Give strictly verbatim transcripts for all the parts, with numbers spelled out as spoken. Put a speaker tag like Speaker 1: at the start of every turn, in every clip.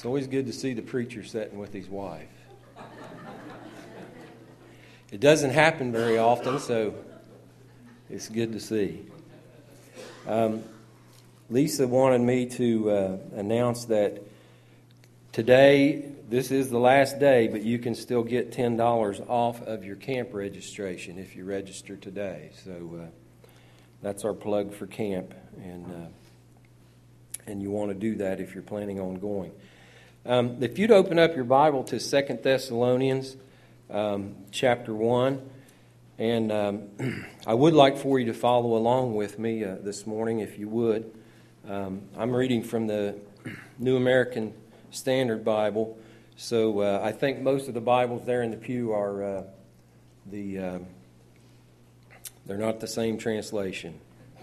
Speaker 1: It's always good to see the preacher sitting with his wife. It doesn't happen very often, so it's good to see. Um, Lisa wanted me to uh, announce that today, this is the last day, but you can still get ten dollars off of your camp registration if you register today. So uh, that's our plug for camp, and uh, and you want to do that if you're planning on going. Um, if you'd open up your Bible to Second Thessalonians um, chapter one, and um, I would like for you to follow along with me uh, this morning, if you would. Um, I'm reading from the New American Standard Bible, so uh, I think most of the Bibles there in the pew are uh, the um, they're not the same translation,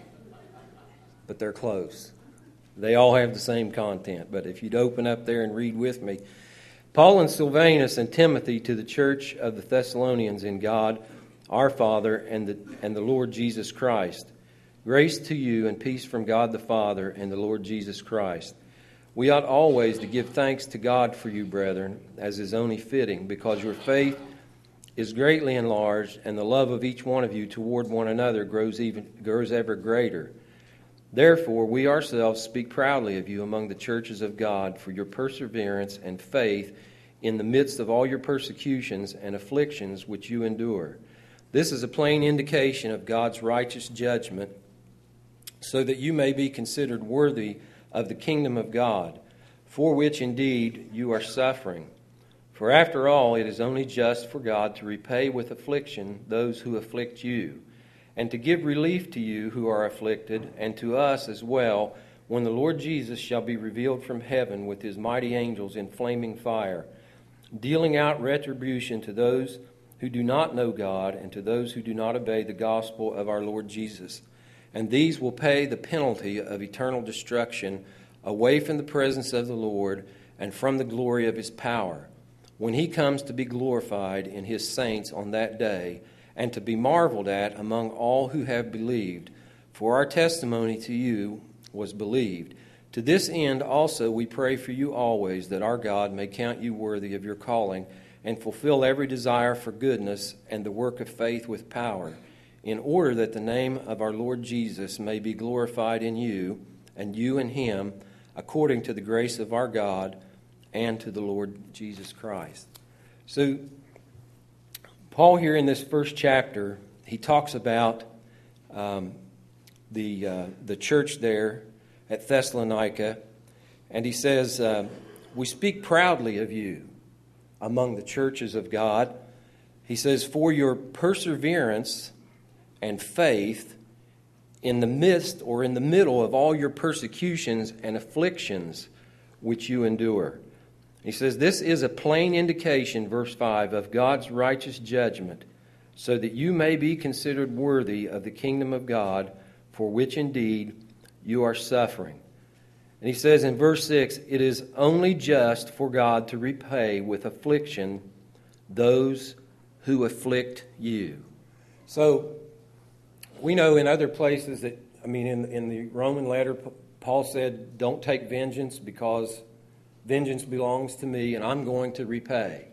Speaker 1: but they're close. They all have the same content, but if you'd open up there and read with me. Paul and Silvanus and Timothy to the church of the Thessalonians in God, our Father, and the, and the Lord Jesus Christ. Grace to you and peace from God the Father and the Lord Jesus Christ. We ought always to give thanks to God for you, brethren, as is only fitting, because your faith is greatly enlarged, and the love of each one of you toward one another grows even grows ever greater. Therefore, we ourselves speak proudly of you among the churches of God for your perseverance and faith in the midst of all your persecutions and afflictions which you endure. This is a plain indication of God's righteous judgment, so that you may be considered worthy of the kingdom of God, for which indeed you are suffering. For after all, it is only just for God to repay with affliction those who afflict you, and to give relief to you who are afflicted, and to us as well, when the Lord Jesus shall be revealed from heaven with his mighty angels in flaming fire, dealing out retribution to those who do not know God, and to those who do not obey the gospel of our Lord Jesus. And these will pay the penalty of eternal destruction away from the presence of the Lord and from the glory of his power, when he comes to be glorified in his saints on that day, and to be marveled at among all who have believed. For our testimony to you was believed. To this end also we pray for you always, that our God may count you worthy of your calling, and fulfill every desire for goodness and the work of faith with power, in order that the name of our Lord Jesus may be glorified in you, and you in him, according to the grace of our God and to the Lord Jesus Christ. So, Paul here in this first chapter, he talks about um, the uh, the church there at Thessalonica, and he says, uh, we speak proudly of you among the churches of God. He says, for your perseverance and faith in the midst or in the middle of all your persecutions and afflictions which you endure. He says, this is a plain indication, verse five, of God's righteous judgment, so that you may be considered worthy of the kingdom of God, for which indeed you are suffering. And he says in verse six, it is only just for God to repay with affliction those who afflict you. So, we know in other places that, I mean, in, in the Roman letter, Paul said, don't take vengeance because vengeance belongs to me, and I'm going to repay.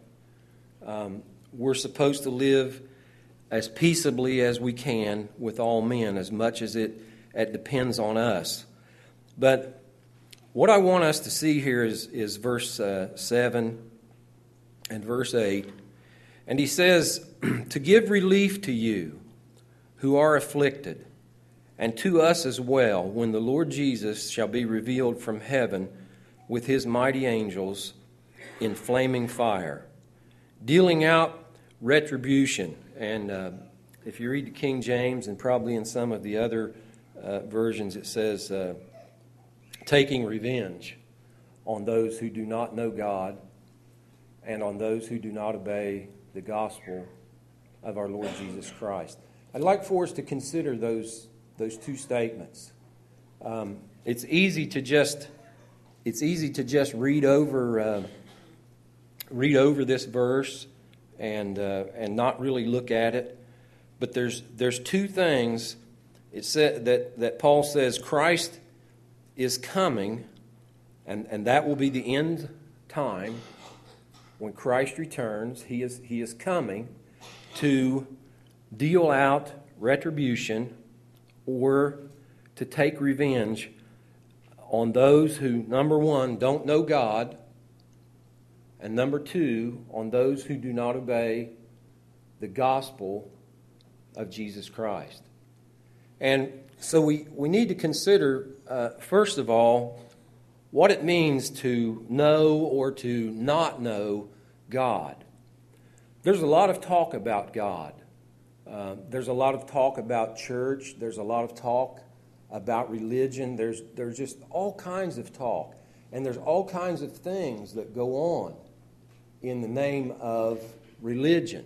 Speaker 1: Um, we're supposed to live as peaceably as we can with all men, as much as it, it depends on us. But what I want us to see here is, is verse uh, seven and verse eight. And he says, to give relief to you who are afflicted, and to us as well, when the Lord Jesus shall be revealed from heaven with his mighty angels in flaming fire, dealing out retribution. And uh, if you read the King James, and probably in some of the other uh, versions, it says uh, taking revenge on those who do not know God and on those who do not obey the gospel of our Lord Jesus Christ. I'd like for us to consider those those two statements. Um, it's easy to just It's easy to just read over uh, read over this verse and uh, and not really look at it. But there's there's two things it said that that Paul says Christ is coming, and and that will be the end time, when Christ returns, he is, he is coming to deal out retribution or to take revenge on those who, number one, don't know God, and number two, on those who do not obey the gospel of Jesus Christ. And so we, we need to consider, uh, first of all, what it means to know or to not know God. There's a lot of talk about God. Uh, there's a lot of talk about church. There's a lot of talk about religion. There's, there's just all kinds of talk. And there's all kinds of things that go on in the name of religion.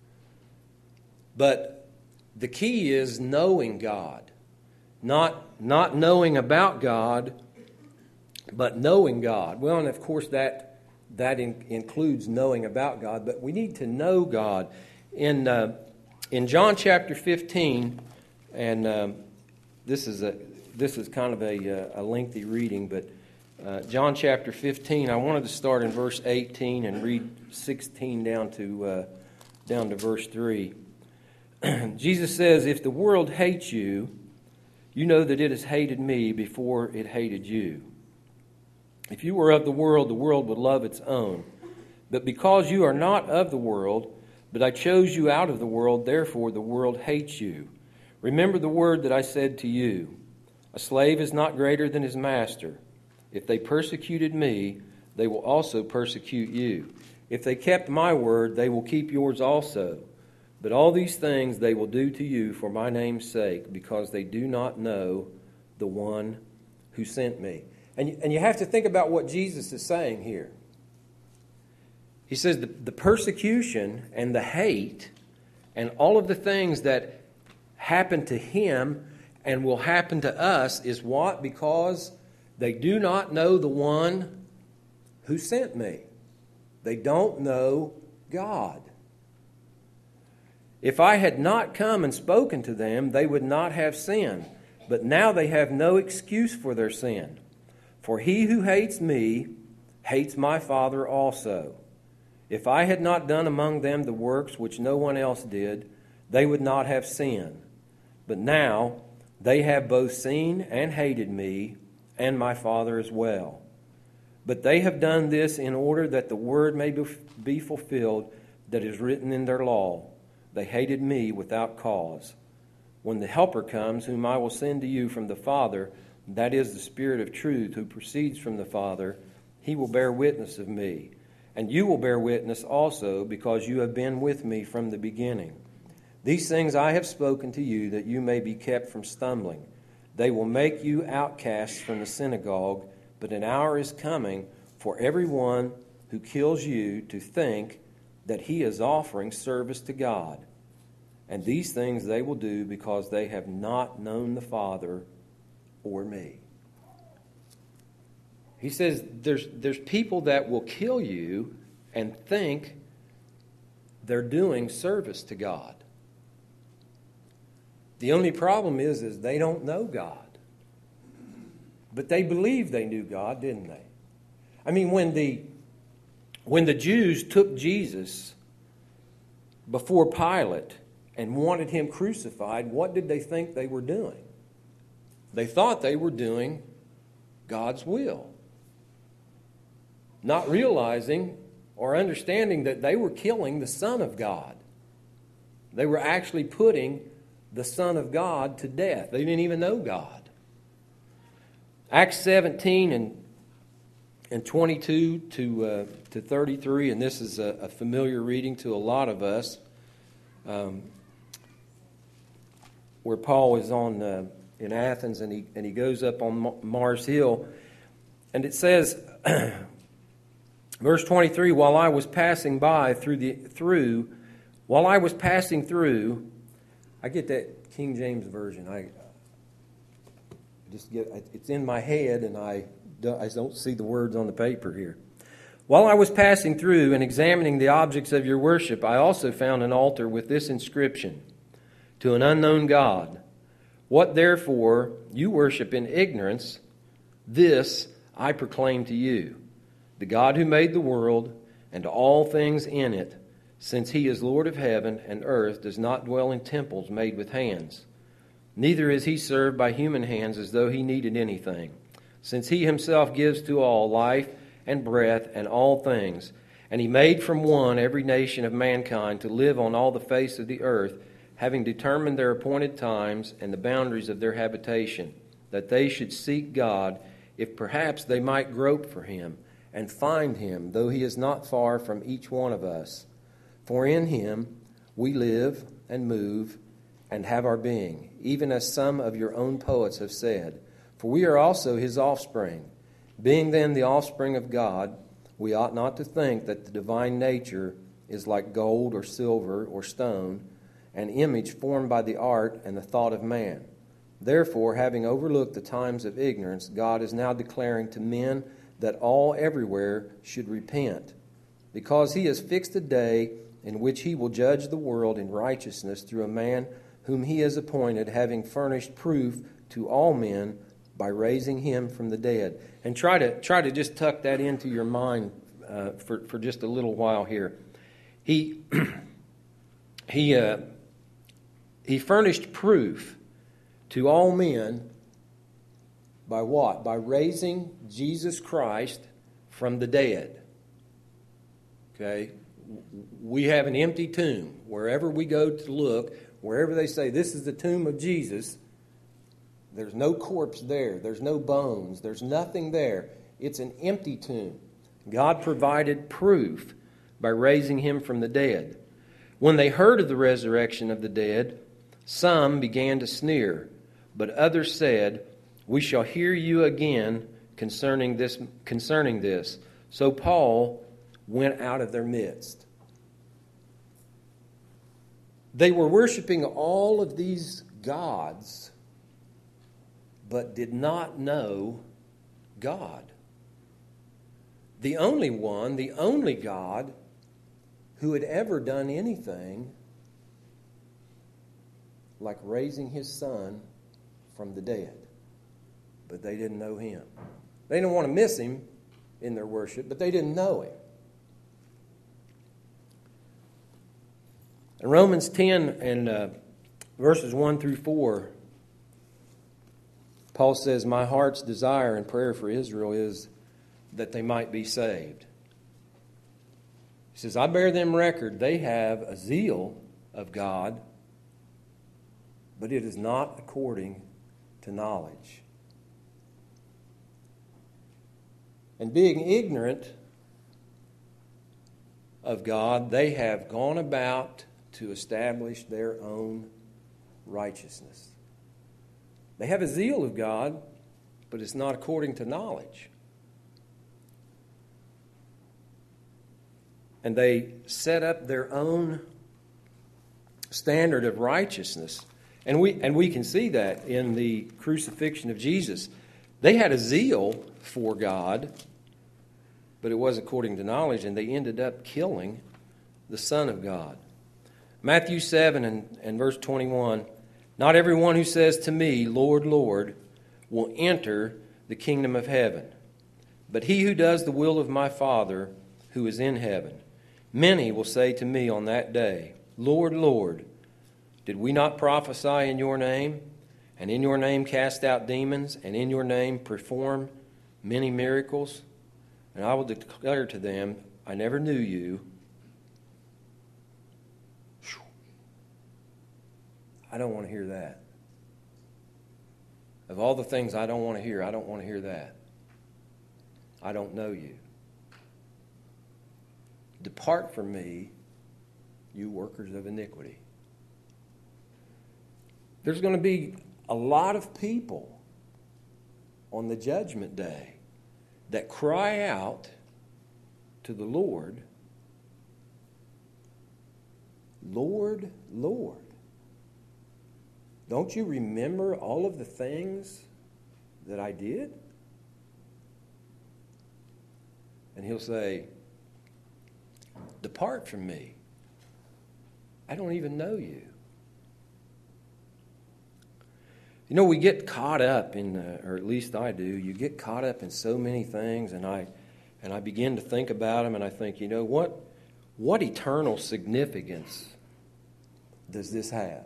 Speaker 1: But the key is knowing God. Not, not knowing about God, but knowing God. Well, and of course that, that in, includes knowing about God, but we need to know God. In, uh, in John chapter fifteen, and um, this is a this is kind of a, a lengthy reading, but uh, John chapter fifteen, I wanted to start in verse eighteen and read sixteen down to uh, down to verse three. Jesus says, "If the world hates you, you know that it has hated me before it hated you. If you were of the world, the world would love its own. But because you are not of the world, but I chose you out of the world, therefore the world hates you. Remember the word that I said to you, a slave is not greater than his master. If they persecuted me, they will also persecute you. If they kept my word, they will keep yours also. But all these things they will do to you for my name's sake, because they do not know the one who sent me." And you, and you have to think about what Jesus is saying here. He says the, the persecution and the hate and all of the things that happen to him and will happen to us is what? Because they do not know the one who sent me. They don't know God. If I had not come and spoken to them, they would not have sinned. But now they have no excuse for their sin. For he who hates me hates my Father also. If I had not done among them the works which no one else did, they would not have sinned. But now they have both seen and hated me and my Father as well. But they have done this in order that the word may be fulfilled that is written in their law. They hated me without cause. When the Helper comes, whom I will send to you from the Father, that is the Spirit of truth who proceeds from the Father, he will bear witness of me. And you will bear witness also, because you have been with me from the beginning. These things I have spoken to you, that you may be kept from stumbling. They will make you outcasts from the synagogue, but an hour is coming for everyone who kills you to think that he is offering service to God. And these things they will do because they have not known the Father or me." He says there's, there's people that will kill you and think they're doing service to God. The only problem is, is they don't know God. But they believed they knew God, didn't they? I mean, when the when the Jews took Jesus before Pilate and wanted him crucified, what did they think they were doing? They thought they were doing God's will, not realizing or understanding that they were killing the Son of God. They were actually putting the Son of God to death. They didn't even know God. Acts seventeen and and twenty-two to uh, to thirty-three, and this is a, a familiar reading to a lot of us, um, where Paul is on uh, in Athens, and he and he goes up on Mars Hill, and it says, verse twenty-three, while I was passing by through the through, while I was passing through, I get that King James version. I just get it's in my head, and I don't, I don't see the words on the paper here. While I was passing through and examining the objects of your worship, I also found an altar with this inscription: to an unknown God. What therefore you worship in ignorance, this I proclaim to you, the God who made the world and all things in it, since he is Lord of heaven and earth, does not dwell in temples made with hands. Neither is he served by human hands as though he needed anything, since he himself gives to all life and breath and all things. And he made from one every nation of mankind to live on all the face of the earth, having determined their appointed times and the boundaries of their habitation, that they should seek God, if perhaps they might grope for him, and find him, though he is not far from each one of us. For in him we live and move and have our being, even as some of your own poets have said. For we are also his offspring. Being then the offspring of God, we ought not to think that the divine nature is like gold or silver or stone, an image formed by the art and the thought of man. Therefore, having overlooked the times of ignorance, God is now declaring to men that all everywhere should repent, because he has fixed a day in which he will judge the world in righteousness through a man whom he has appointed, having furnished proof to all men by raising him from the dead. And try to try to just tuck that into your mind uh, for, for just a little while here. He he uh, he furnished proof to all men by what? By raising Jesus Christ from the dead. Okay? We have an empty tomb. Wherever we go to look, wherever they say this is the tomb of Jesus, there's no corpse there. There's no bones. There's nothing there. It's an empty tomb. God provided proof by raising him from the dead. When they heard of the resurrection of the dead, some began to sneer, but others said, "We shall hear you again concerning this, concerning this." So Paul went out of their midst. They were worshiping all of these gods, but did not know God. The only one, the only God who had ever done anything like raising his son from the dead. But they didn't know him. They didn't want to miss him in their worship, but they didn't know him. In Romans ten and uh, verses one through four, Paul says, "My heart's desire and prayer for Israel is that they might be saved." He says, "I bear them record, they have a zeal of God, but it is not according to knowledge. And being ignorant of God, they have gone about to establish their own righteousness." They have a zeal of God, but it's not according to knowledge. And they set up their own standard of righteousness. And we and we can see that in the crucifixion of Jesus. They had a zeal for God, but it wasn't according to knowledge, and they ended up killing the Son of God. Matthew seven and, and verse twenty-one, "Not everyone who says to me, 'Lord, Lord,' will enter the kingdom of heaven, but he who does the will of my Father who is in heaven. Many will say to me on that day, 'Lord, Lord, did we not prophesy in your name, and in your name cast out demons, and in your name perform many miracles?' And I will declare to them, 'I never knew you.'" I don't want to hear that. Of all the things I don't want to hear, I don't want to hear that. "I don't know you. Depart from me, you workers of iniquity." There's going to be a lot of people on the judgment day that cry out to the Lord, "Lord, Lord, don't you remember all of the things that I did?" And he'll say, "Depart from me. I don't even know you." You know, we get caught up in, uh, or at least I do, you get caught up in so many things, and I And I begin to think about them, and I think, you know, what, what eternal significance does this have?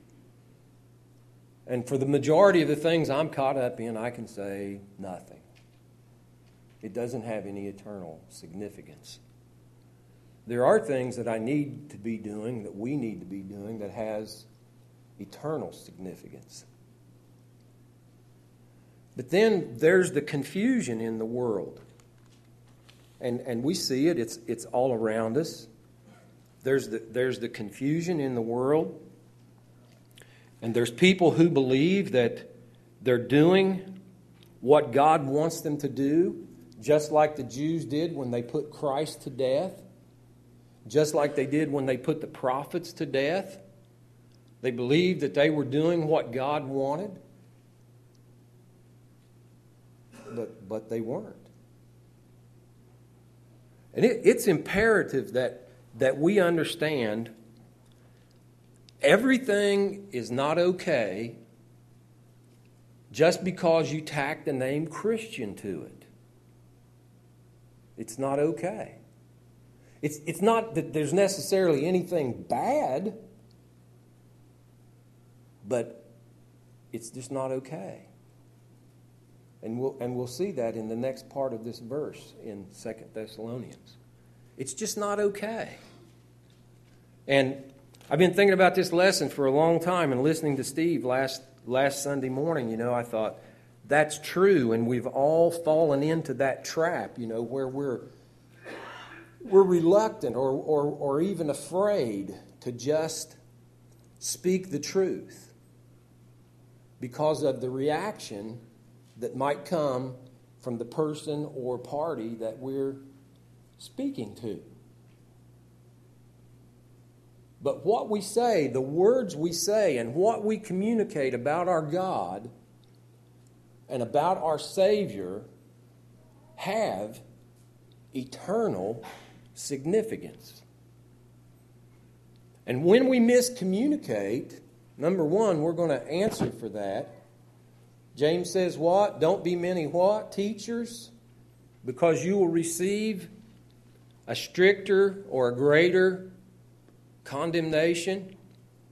Speaker 1: And for the majority of the things I'm caught up in, I can say nothing. It doesn't have any eternal significance. There are things that I need to be doing, that we need to be doing, that has eternal significance. But then there's the confusion in the world. And and we see it, it's it's all around us. There's the there's the confusion in the world. And there's people who believe that they're doing what God wants them to do, just like the Jews did when they put Christ to death, just like they did when they put the prophets to death. They believed that they were doing what God wanted, but, but they weren't. And it, it's imperative that, that we understand everything is not okay just because you tack the name Christian to it. It's not okay. It's, it's not that there's necessarily anything bad, but it's just not okay. And we'll, and we'll see that in the next part of this verse in Second Thessalonians. It's just not okay. And I've been thinking about this lesson for a long time, and listening to Steve last last Sunday morning, you know, I thought, that's true, and we've all fallen into that trap, you know, where we're we're reluctant or or, or even afraid to just speak the truth because of the reaction that might come from the person or party that we're speaking to. But what we say, the words we say, and what we communicate about our God and about our Savior have eternal significance. And when we miscommunicate, number one, we're going to answer for that. James says what? Don't be many what? Teachers? Because you will receive a stricter or a greater condemnation.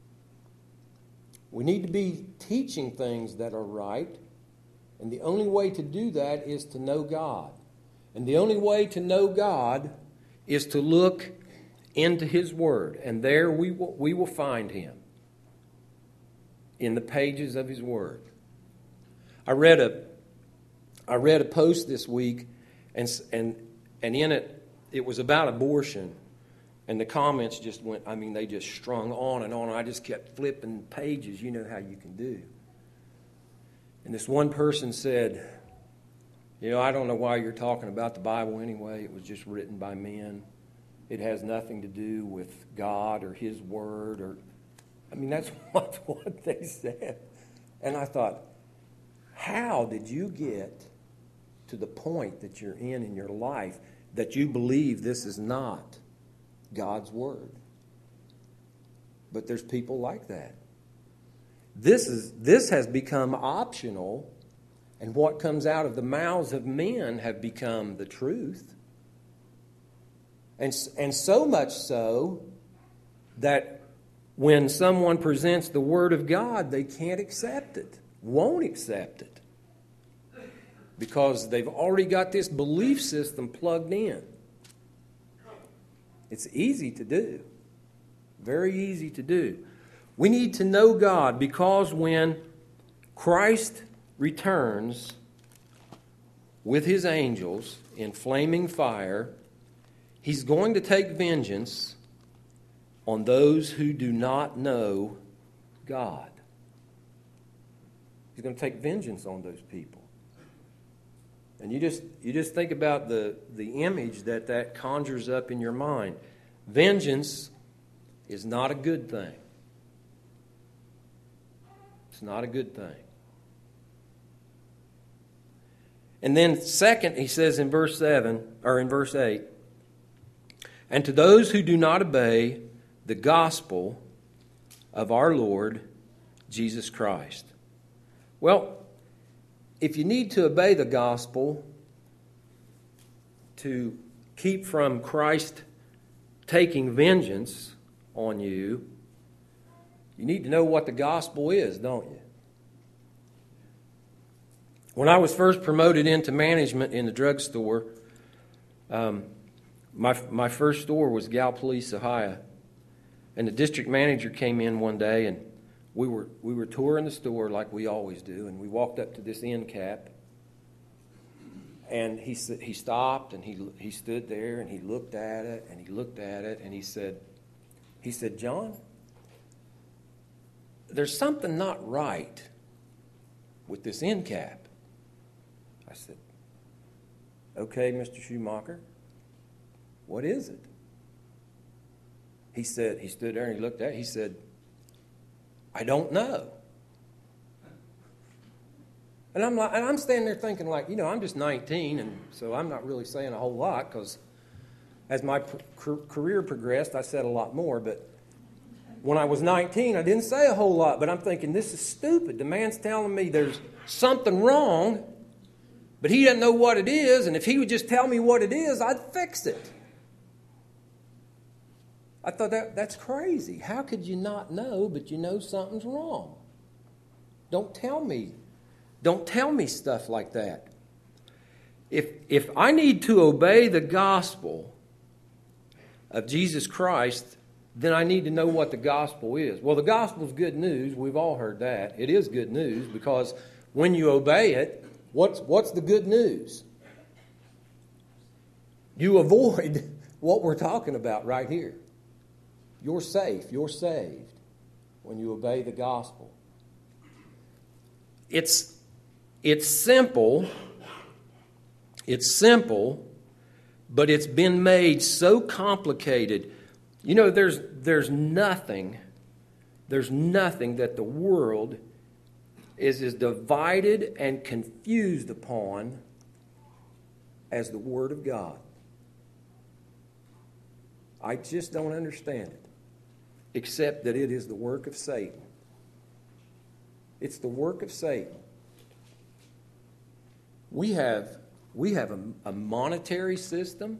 Speaker 1: We need to be teaching things that are right. And the only way to do that is to know God. And the only way to know God is to look into His Word. And there we will, we will find Him in the pages of His Word. I read a I read a post this week, and and and in it, it was about abortion. And the comments just went, I mean, they just strung on and on. And I just kept flipping pages. You know how you can do. And this one person said, you know, I don't know why you're talking about the Bible anyway. It was just written by men. It has nothing to do with God or His Word. Or, I mean, that's what, what they said. And I thought, how did you get to the point that you're in in your life that you believe this is not God's Word? But there's people like that. This is this has become optional, and what comes out of the mouths of men have become the truth. And, and so much so that when someone presents the Word of God, they can't accept it, won't accept it, because they've already got this belief system plugged in. It's easy to do. Very easy to do. We need to know God, because when Christ returns with His angels in flaming fire, He's going to take vengeance on those who do not know God. He's going to take vengeance on those people. And you just you just think about the, the image that that conjures up in your mind. Vengeance is not a good thing. It's not a good thing. And then second, he says in verse seven, or in verse eight, and to those who do not obey the gospel of our Lord Jesus Christ. Well, if you need to obey the gospel to keep from Christ taking vengeance on you, you need to know what the gospel is, don't you? When I was first promoted into management in the drugstore, um, my my first store was Gallipolis, Ohio, and the district manager came in one day, and we were we were touring the store like we always do, and we walked up to this end cap, and he he stopped and he he stood there and he looked at it and he looked at it and he said, he said, John, there's something not right with this end cap. I said, okay, Mister Schumacher, what is it? He said, he stood there and he looked at it. He said, I don't know. And I'm like, and I'm standing there thinking like, you know, I'm just nineteen, and so I'm not really saying a whole lot because as my pr- career progressed, I said a lot more. But when I was nineteen, I didn't say a whole lot. But I'm thinking, this is stupid. The man's telling me there's something wrong, but he doesn't know what it is, and if he would just tell me what it is, I'd fix it. I thought, that that's crazy. How could you not know, but you know something's wrong? Don't tell me. Don't tell me stuff like that. If if I need to obey the gospel of Jesus Christ, then I need to know what the gospel is. Well, the gospel is good news. We've all heard that. It is good news because when you obey it, What's what's the good news? You avoid what we're talking about right here. You're safe. You're saved when you obey the gospel. It's it's simple. It's simple, but it's been made so complicated. You know, there's there's nothing, there's nothing that the world is as divided and confused upon as the Word of God. I just don't understand it, except that it is the work of Satan. It's the work of Satan. We have we have a, a monetary system.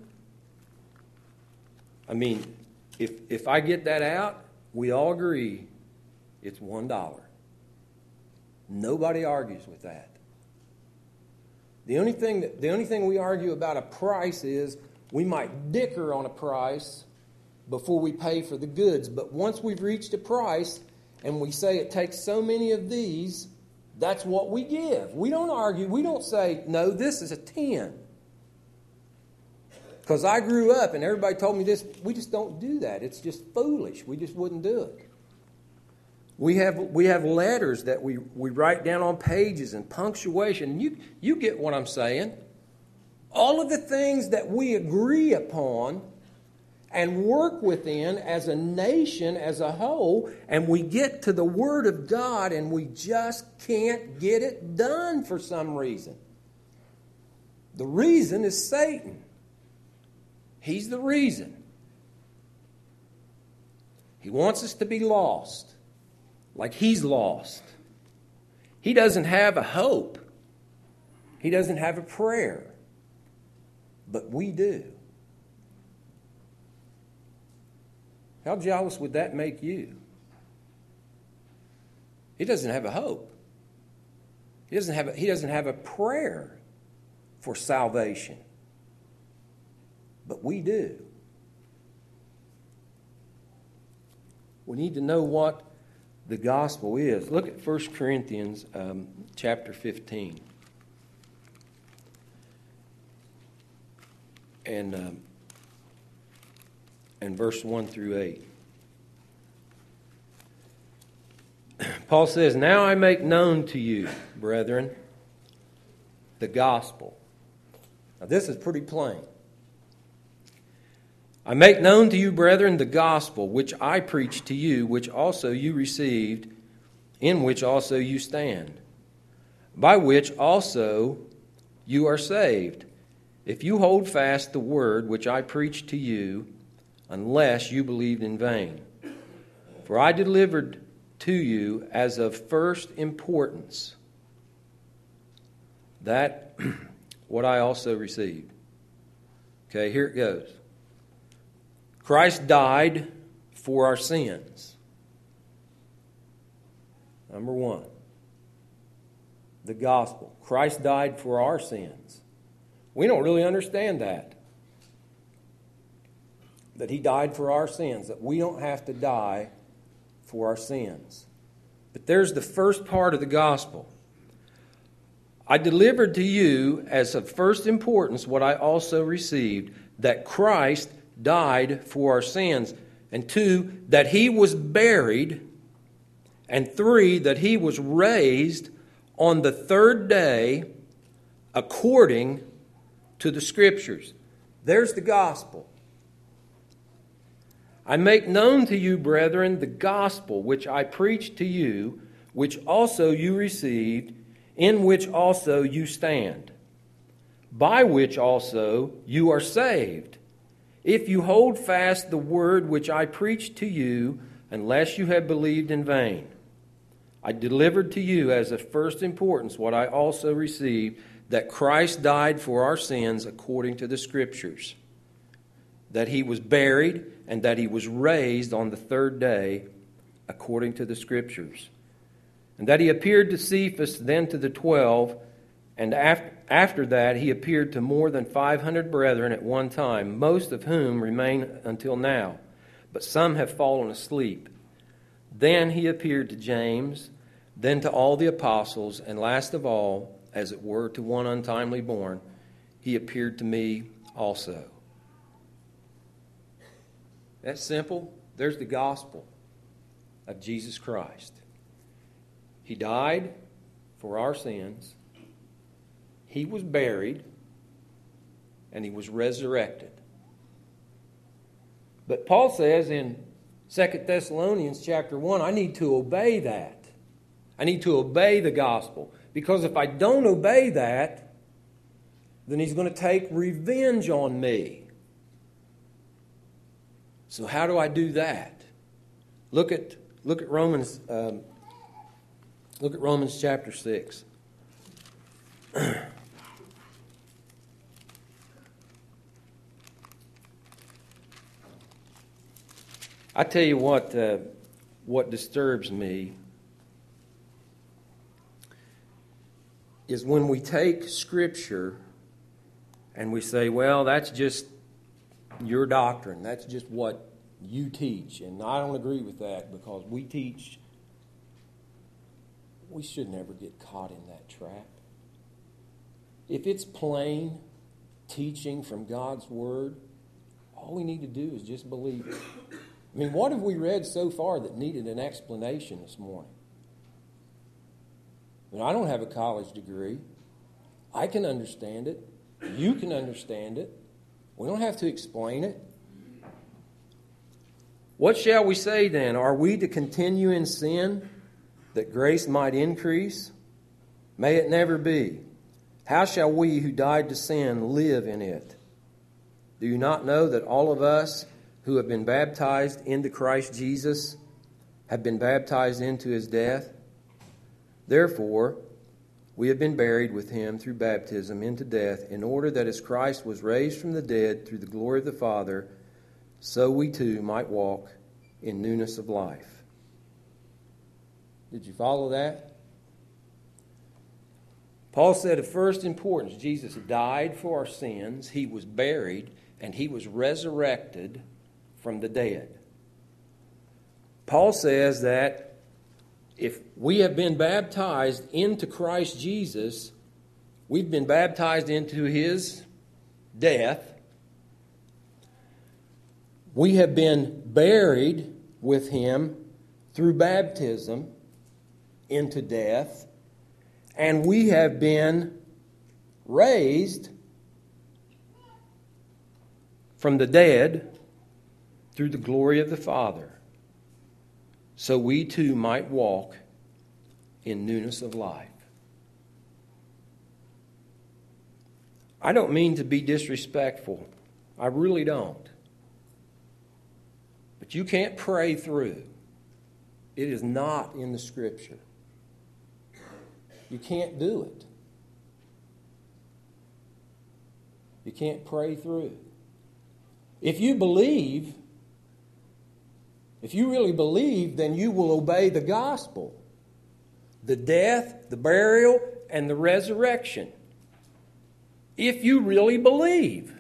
Speaker 1: I mean, if if I get that out, we all agree it's one dollar. Nobody argues with that. The only thing that, the only thing we argue about a price is we might dicker on a price before we pay for the goods. But once we've reached a price and we say it takes so many of these, that's what we give. We don't argue. We don't say, no, this is a ten. Because I grew up and everybody told me this. We just don't do that. It's just foolish. We just wouldn't do it. We have we have letters that we, we write down on pages and punctuation. You, you get what I'm saying. All of the things that we agree upon and work within as a nation, as a whole, and we get to the Word of God and we just can't get it done for some reason. The reason is Satan. He's the reason. He wants us to be lost. Like he's lost. He doesn't have a hope. He doesn't have a prayer. But we do. How jealous would that make you? He doesn't have a hope. He doesn't have a, he doesn't have a prayer for salvation. But we do. We need to know what the gospel is. Look at First Corinthians um, chapter fifteen. And, um, and verse one through eight. Paul says, now I make known to you, brethren, the gospel. Now this is pretty plain. I make known to you, brethren, the gospel which I preached to you, which also you received, in which also you stand, by which also you are saved, if you hold fast the word which I preached to you, unless you believed in vain. For I delivered to you as of first importance that what I also received, Okay, here it goes. Christ died for our sins. Number one. The gospel. Christ died for our sins. We don't really understand that. That He died for our sins. That we don't have to die for our sins. But there's the first part of the gospel. I delivered to you as of first importance what I also received, that Christ died for our sins. And two, that He was buried. And three, that He was raised on the third day according to the Scriptures. There's the gospel. I make known to you, brethren, the gospel which I preached to you, which also you received, in which also you stand, by which also you are saved, if you hold fast the word which I preached to you, unless you have believed in vain. I delivered to you as of first importance what I also received, that Christ died for our sins according to the Scriptures, that He was buried, and that He was raised on the third day according to the Scriptures, and that He appeared to Cephas, then to the twelve, and after, after that He appeared to more than five hundred brethren at one time, most of whom remain until now, but some have fallen asleep. Then He appeared to James, then to all the apostles, and last of all, as it were, to one untimely born, He appeared to me also. That's simple. There's the gospel of Jesus Christ. He died for our sins. He was buried, and He was resurrected. But Paul says in Second Thessalonians chapter one, I need to obey that. I need to obey the gospel. Because if I don't obey that, then He's going to take revenge on me. So how do I do that? Look at look at Romans um, look at Romans chapter six. I tell you what, uh, what disturbs me is when we take Scripture and we say, well, that's just your doctrine. That's just what you teach. And I don't agree with that, because we teach, we should never get caught in that trap. If it's plain teaching from God's Word, all we need to do is just believe it. I mean, what have we read so far that needed an explanation this morning? I mean, I don't have a college degree. I can understand it. You can understand it. We don't have to explain it. What shall we say then? Are we to continue in sin that grace might increase? May it never be. How shall we who died to sin live in it? Do you not know that all of us who have been baptized into Christ Jesus have been baptized into His death? Therefore, we have been buried with Him through baptism into death, in order that as Christ was raised from the dead through the glory of the Father, so we too might walk in newness of life. Did you follow that? Paul said of first importance, Jesus died for our sins, He was buried, and He was resurrected from the dead. Paul says that if we have been baptized into Christ Jesus, we've been baptized into His death. We have been buried with Him through baptism into death. And we have been raised from the dead through the glory of the Father, so we too might walk in newness of life. I don't mean to be disrespectful. I really don't. But you can't pray through. It is not in the Scripture. You can't do it. You can't pray through. If you believe, if you really believe, then you will obey the gospel. The death, the burial, and the resurrection. If you really believe.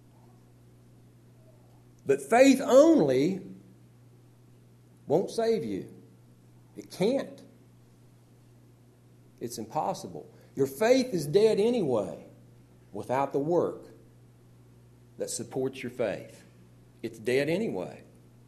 Speaker 1: But faith only won't save you. It can't. It's impossible. Your faith is dead anyway without the work that supports your faith. It's dead anyway.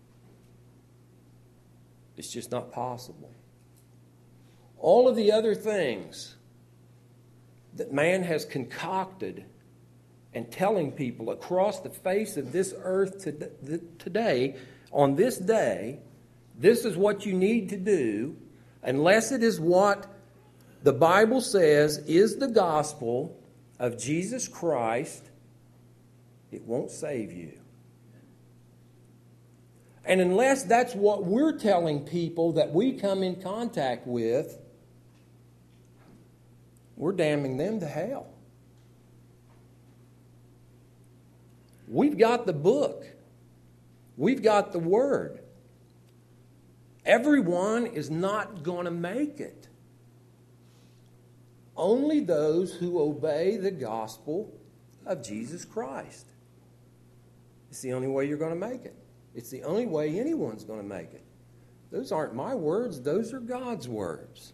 Speaker 1: It's just not possible. All of the other things that man has concocted and telling people across the face of this earth today, on this day, this is what you need to do, unless it is what the Bible says is the gospel of Jesus Christ, it won't save you. And unless that's what we're telling people that we come in contact with, we're damning them to hell. We've got the book. We've got the word. Everyone is not going to make it. Only those who obey the gospel of Jesus Christ. It's the only way you're going to make it. It's the only way anyone's going to make it. Those aren't my words. Those are God's words.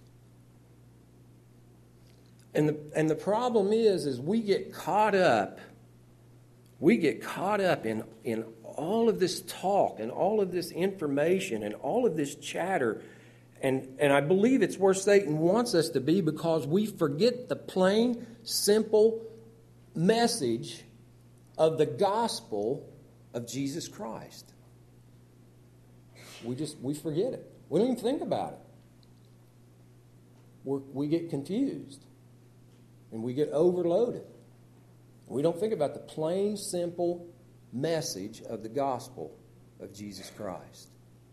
Speaker 1: And the, and the problem is, is we get caught up, we get caught up in, in all of this talk and all of this information and all of this chatter. And, and I believe it's where Satan wants us to be, because we forget the plain, simple message of the gospel of Jesus Christ. We just, we forget it. We don't even think about it. We're, we get confused. And we get overloaded. We don't think about the plain, simple message of the gospel of Jesus Christ.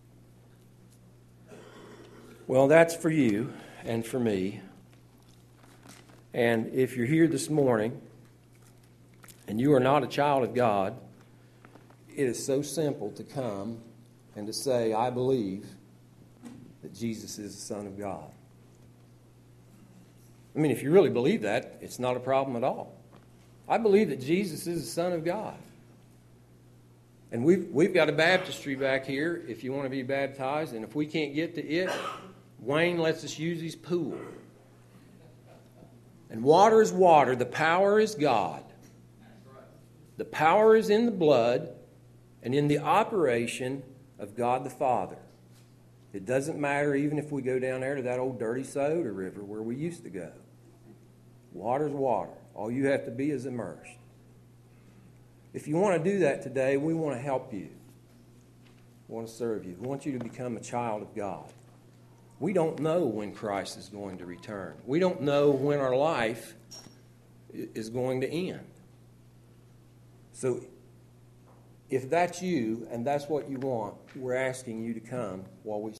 Speaker 1: Well, that's for you and for me. And if you're here this morning and you are not a child of God, it is so simple to come and to say, I believe that Jesus is the Son of God. I mean, if you really believe that, it's not a problem at all. I believe that Jesus is the Son of God. And we've, we've got a baptistry back here if you want to be baptized. And if we can't get to it, Wayne lets us use his pool. And water is water. The power is God. The power is in the blood and in the operation of God the Father. It doesn't matter even if we go down there to that old dirty soda river where we used to go. Water's water. All you have to be is immersed. If you want to do that today, we want to help you. We want to serve you. We want you to become a child of God. We don't know when Christ is going to return. We don't know when our life is going to end. So if that's you and that's what you want, we're asking you to come while we